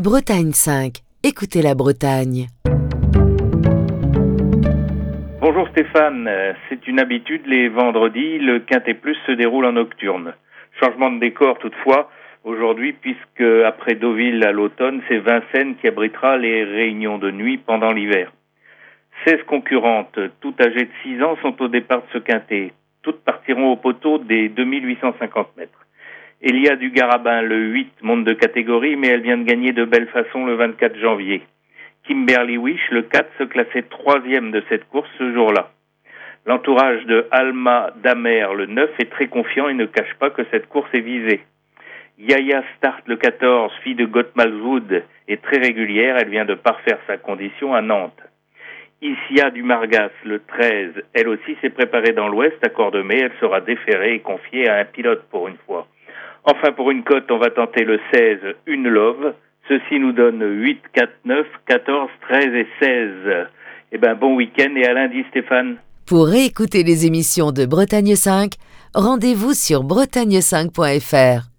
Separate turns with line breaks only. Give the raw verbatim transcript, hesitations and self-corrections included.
Bretagne cinq. Écoutez la Bretagne.
Bonjour Stéphane, c'est une habitude, les vendredis, le Quintet Plus se déroule en nocturne. Changement de décor toutefois, aujourd'hui, puisque après Deauville à l'automne, c'est Vincennes qui abritera les réunions de nuit pendant l'hiver. seize concurrentes, toutes âgées de six ans, sont au départ de ce Quintet. Toutes partiront au poteau des deux mille huit cent cinquante mètres. Elia du Garabin, le huit, monte de catégorie, mais elle vient de gagner de belle façon le vingt-quatre janvier. Kimberly Wish, le quatre, se classait troisième de cette course ce jour-là. L'entourage de Alma Damer, le neuf, est très confiant et ne cache pas que cette course est visée. Yaya Start, le quatorze, fille de Gottmalswood, est très régulière, elle vient de parfaire sa condition à Nantes. Isia du Margas, le treize, elle aussi s'est préparée dans l'Ouest à Cordemais, elle sera déférée et confiée à un pilote pour une fois. Enfin, pour une cote, on va tenter le seize, Une Love. Ceci nous donne huit, quatre, neuf, quatorze, treize et seize. Eh ben, bon week-end et à lundi, Stéphane.
Pour réécouter les émissions de Bretagne cinq, rendez-vous sur bretagne cinq point f r.